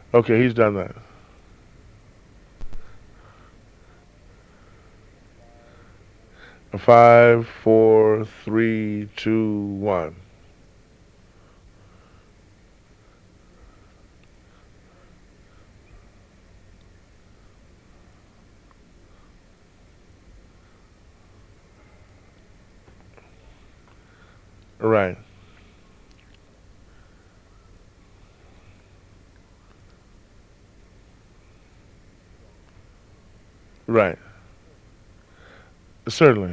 Okay, he's done that. Five, four, three, two, one. Right, right. Certainly.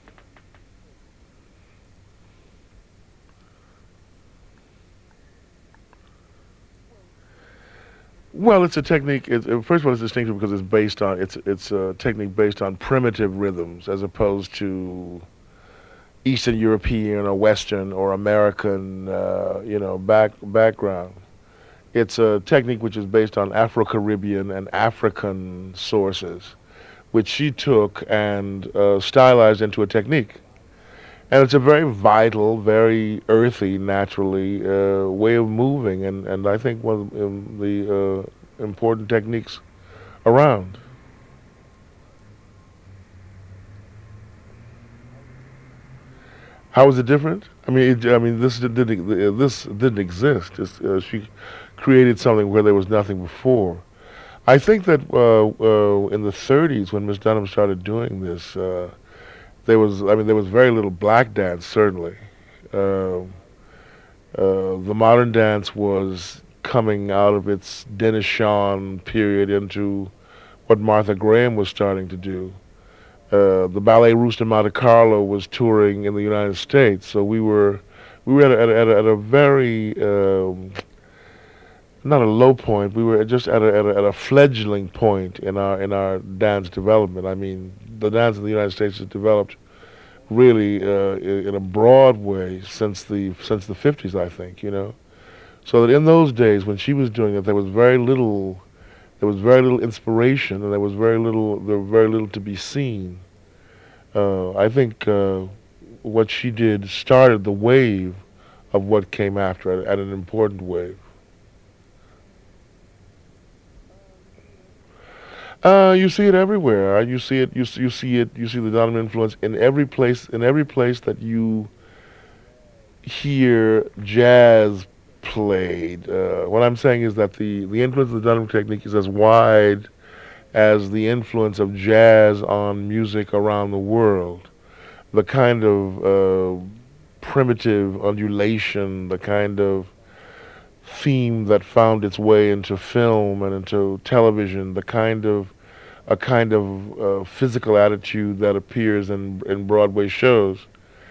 Well, it's a technique. First of all, it's distinctive because it's a technique based on primitive rhythms as opposed to Eastern European or Western or American, background. It's a technique which is based on Afro-Caribbean and African sources, which she took and stylized into a technique. And it's a very vital, very earthy, naturally way of moving, and I think one of the important techniques around. How is it different? This didn't exist. She created something where there was nothing before. I think that in the 30s, when Miss Dunham started doing this, there was very little black dance. Certainly, uh, the modern dance was coming out of its Dennis Shawn period into what Martha Graham was starting to do. The Ballet Russe de Monte Carlo was touring in the United States, so we were at a very not a low point. We were just at a fledgling point in our dance development. I mean, the dance in the United States has developed really in a broad way since the 50s, I think. So that in those days when she was doing it, there was very little inspiration, and there was very little to be seen. I think what she did started the wave of what came after at an important wave. You see it everywhere. You see it. You see it. You see the Donovan influence in every place. In every place that you hear jazz played. What I'm saying is that the influence of the Dunham technique is as wide as the influence of jazz on music around the world. The kind of primitive undulation, the kind of theme that found its way into film and into television, the kind of a kind of physical attitude that appears in Broadway shows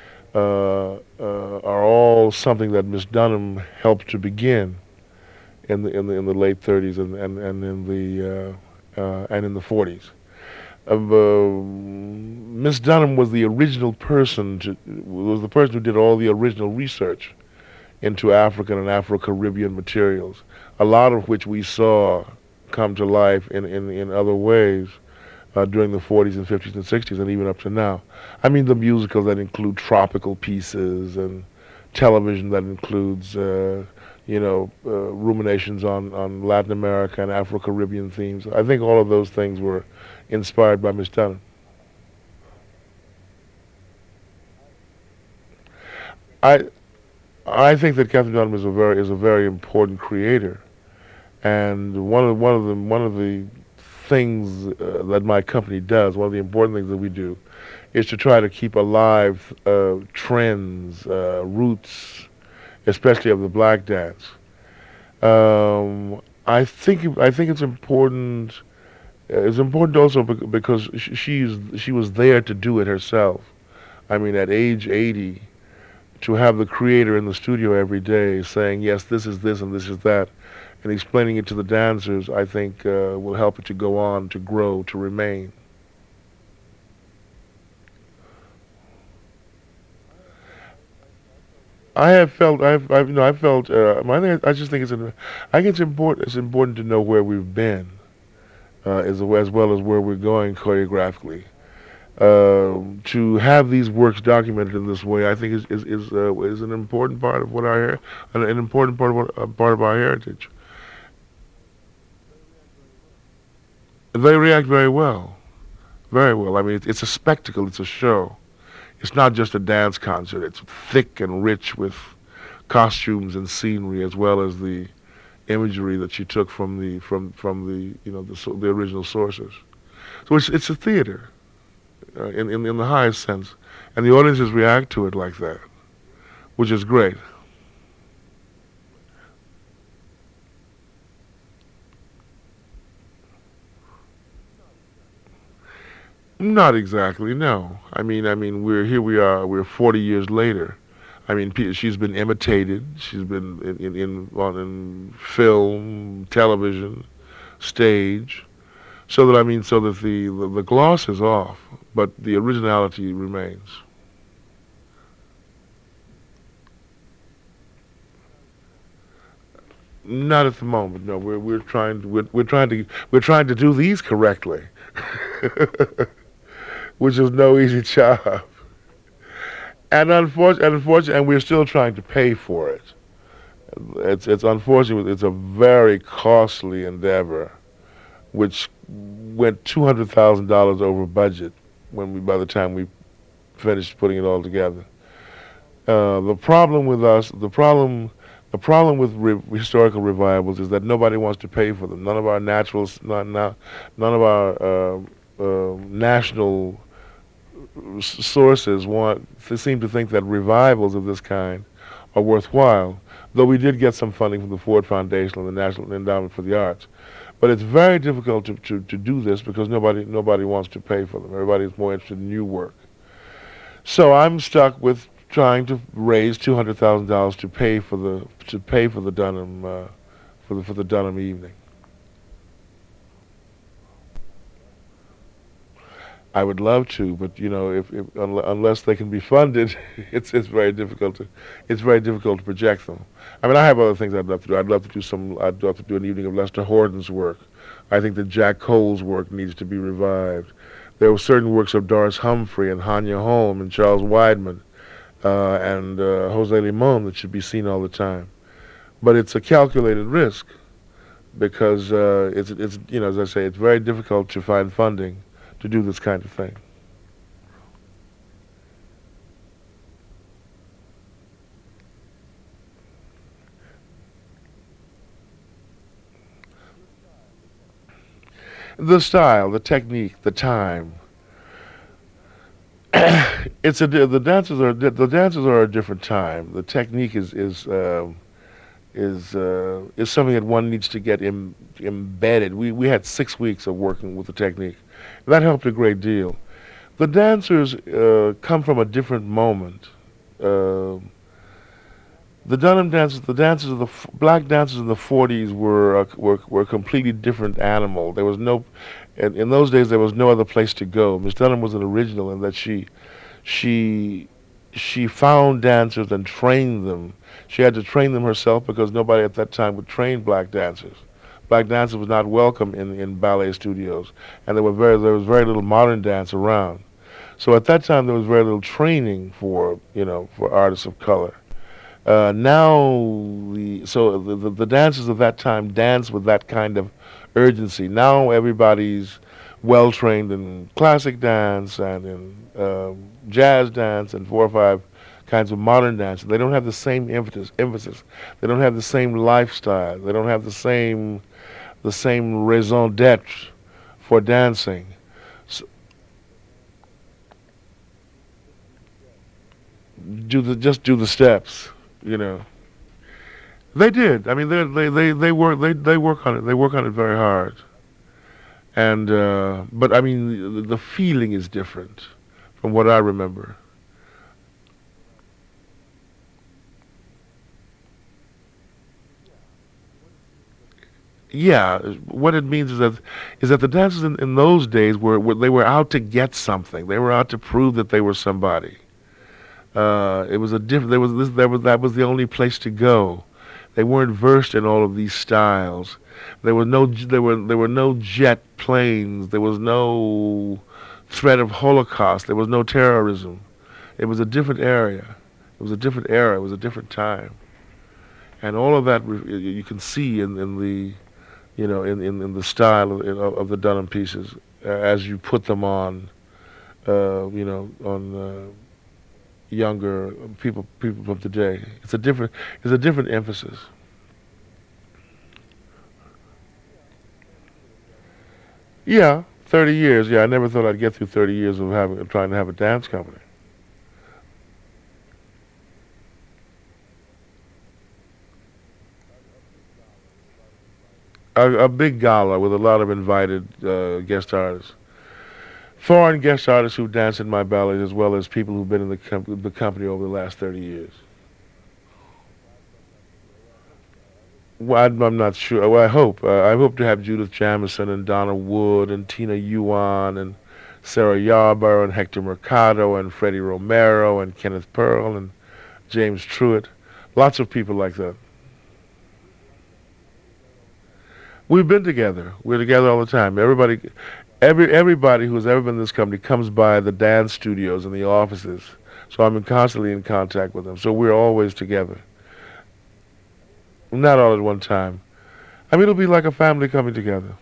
are all something that Miss Dunham helped to begin in the late 30s and in the 40s. Miss Dunham was the original person was the person who did all the original research into African and Afro-Caribbean materials, a lot of which we saw come to life in other ways during the 40s and 50s and 60s and even up to now. I mean, the musicals that include tropical pieces and television that includes, ruminations on Latin America and Afro-Caribbean themes. I think all of those things were inspired by Miss Dunham. I I think that Catherine Dunham is a very important creator, and one of the things that my company does, one of the important things that we do, is to try to keep alive trends, roots, especially of the black dance. I think it's important. It's important also because she was there to do it herself. I mean, at age 80, to have the creator in the studio every day saying, yes, this is this and this is that, and explaining it to the dancers, I think will help it to go on, to grow, to remain. I felt, I just think I think it's important to know where we've been, as well as where we're going choreographically. To have these works documented in this way, I think is an important part of what an important part of part of our heritage. They react very well, very well. I mean, it's a spectacle. It's a show. It's not just a dance concert. It's thick and rich with costumes and scenery, as well as the imagery that she took from the the original sources. So it's a theater in the highest sense, and the audiences react to it like that, which is great. Not exactly, no. I mean, we're here. We are. We're 40 years later. I mean, she's been imitated. She's been in film, television, stage. So that the gloss is off, but the originality remains. Not at the moment. No, we're trying to do these correctly, which is no easy job. And we're still trying to pay for it. It's unfortunate. It's a very costly endeavor, which went $200,000 over budget by the time we finished putting it all together. The problem with us, the problem with historical revivals is that nobody wants to pay for them. None of our naturals, none of our national sources they seem to think that revivals of this kind are worthwhile. Though we did get some funding from the Ford Foundation and the National Endowment for the Arts, but it's very difficult to do this because nobody wants to pay for them. Everybody is more interested in new work. So I'm stuck with trying to raise $200,000 to pay for the Dunham for the Dunham evening. I would love to, but unless they can be funded, it's very difficult to project them. I mean, I have other things I'd love to do. I'd love to do an evening of Lester Horton's work. I think that Jack Cole's work needs to be revived. There were certain works of Doris Humphrey and Hanya Holm and Charles Weidman and Jose Limon that should be seen all the time. But it's a calculated risk because it's as I say, it's very difficult to find funding to do this kind of thing. The style, the technique, the time. The dances are a different time. The technique is something that one needs to get embedded. We had 6 weeks of working with the technique. That helped a great deal. The dancers come from a different moment. Uh, the Dunham dancers, the dancers of the black dancers in the 40s were a completely different animal. There was no, in those days there was no other place to go. Miss Dunham was an original in that she she found dancers and trained them. She had to train them herself because nobody at that time would train black dancers. Black dancers was not welcome in ballet studios, and there was very little modern dance around. So at that time there was very little training for for artists of color. Now the dancers of that time dance with that kind of urgency. Now everybody's well trained in classic dance and in jazz dance and 4 or 5 kinds of modern dance. They don't have the same emphasis. They don't have the same lifestyle. They don't have the same raison d'être for dancing. So just do the steps, you know. They did. I mean, they work on it. They work on it very hard. And but I mean, the feeling is different from what I remember. Yeah, what it means is that the dancers in those days they were out to get something. They were out to prove that they were somebody. It was a different. There was this. There was That was the only place to go. They weren't versed in all of these styles. There were no jet planes. There was no threat of Holocaust. There was no terrorism. It was a different area. It was a different era. It was a different time. And all of that you can see in in the style of the Dunham pieces as you put them on, on younger people of today. It's a different emphasis. Yeah, 30 years. Yeah, I never thought I'd get through 30 years of trying to have a dance company. A big gala with a lot of invited guest artists, foreign guest artists who dance in my ballets, as well as people who've been in the company over the last 30 years. Well, I'm not sure. Well, I hope. I hope to have Judith Jamison and Donna Wood and Tina Yuan and Sarah Yarborough and Hector Mercado and Freddie Romero and Kenneth Pearl and James Truitt. Lots of people like that. We've been together. We're together all the time. Everybody who's ever been in this company comes by the dance studios and the offices. So I'm constantly in contact with them. So we're always together. Not all at one time. I mean, it'll be like a family coming together.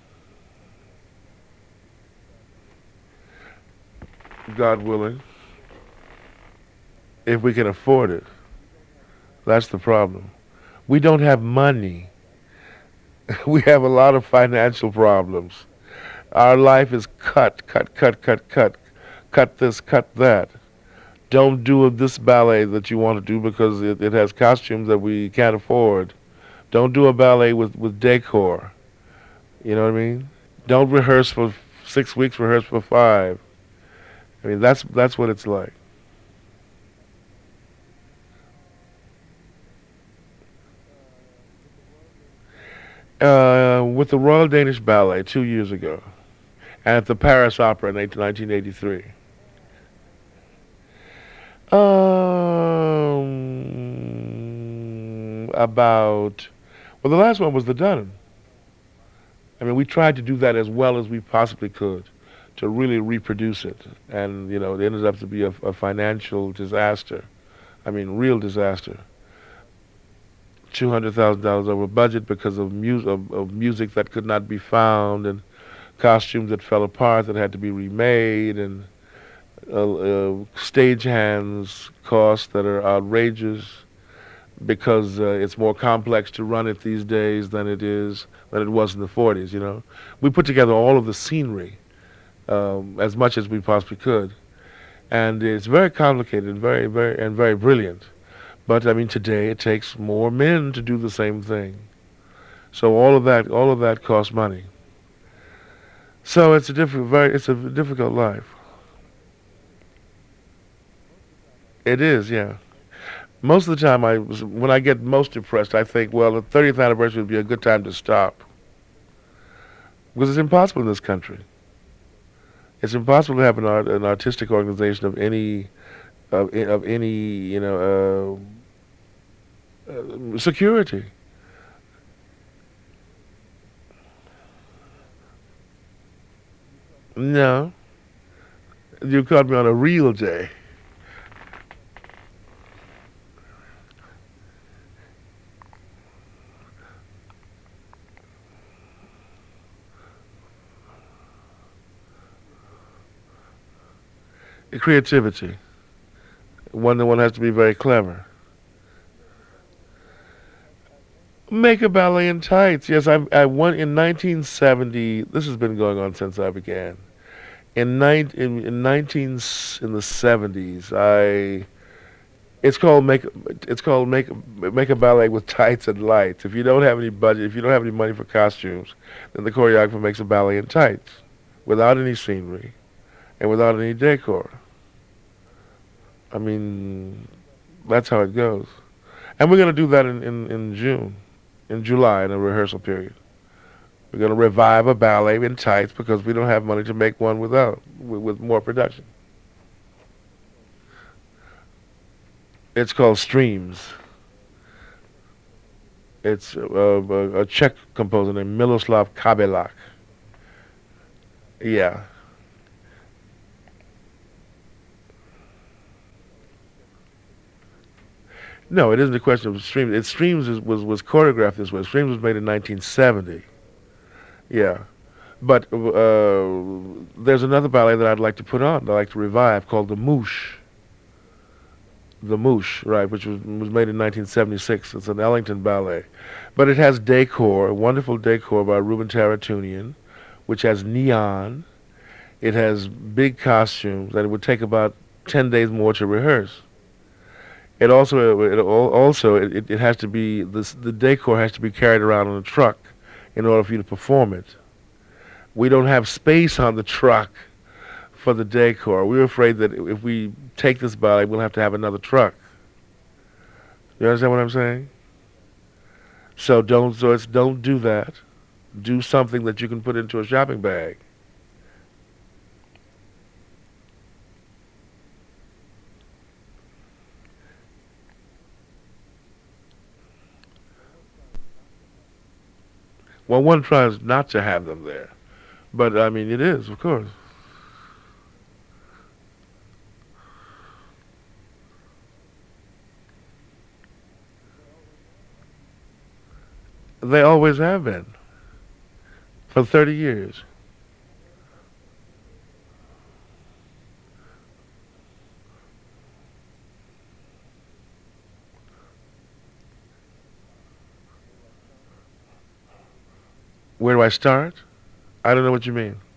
God willing, if we can afford it. That's the problem. We don't have money. We have a lot of financial problems. Our life is cut, cut, cut, cut, cut, cut this, cut that. Don't do this ballet that you want to do because it has costumes that we can't afford. Don't do a ballet with decor. You know what I mean? Don't rehearse for 6 weeks, rehearse for five. I mean, that's what it's like. With the Royal Danish Ballet 2 years ago, and at the Paris Opera in 1983. About well, the last one was the Dunham. I mean, we tried to do that as well as we possibly could to really reproduce it, and it ended up to be a financial disaster. I mean, real disaster. $200,000 over budget because of music that could not be found, and costumes that fell apart that had to be remade, and stage hands costs that are outrageous because it's more complex to run it these days than it was in the 40s. We put together all of the scenery as much as we possibly could, and it's very complicated and very brilliant. But I mean, today it takes more men to do the same thing. So all of that costs money. So it's a difficult life. It is, yeah. Most of the time, when I get most depressed, I think, well, the 30th anniversary would be a good time to stop because it's impossible in this country. It's impossible to have an artistic organization of any security. No, you caught me on a real day. Creativity. One has to be very clever. Make a ballet in tights. Yes, I won in 1970. This has been going on since I began. In 19 in the 70s, I it's called make a ballet with tights and lights. If you don't have any budget, if you don't have any money for costumes, then the choreographer makes a ballet in tights, without any scenery and without any decor. I mean, that's how it goes. And we're going to do that in June, in July, in a rehearsal period. We're going to revive a ballet in tights because we don't have money to make one with more production. It's called Streams. It's a Czech composer named Miloslav Kabelák. Yeah. No, it isn't a question of Streams. Streams was choreographed this way. Streams was made in 1970. Yeah. But there's another ballet that I'd like to put on, that I'd like to revive, called the Moosh. The Moosh, right, which was made in 1976. It's an Ellington ballet. But it has decor, wonderful decor by Ruben Taratunian, which has neon. It has big costumes, and it would take about 10 days more to rehearse. It has to be, the decor has to be carried around on a truck in order for you to perform it. We don't have space on the truck for the decor. We're afraid that if we take this ballet, we'll have to have another truck. You understand what I'm saying? Don't do that. Do something that you can put into a shopping bag. Well, one tries not to have them there, but I mean, it is, of course. They always have been for 30 years. Where do I start? I don't know what you mean.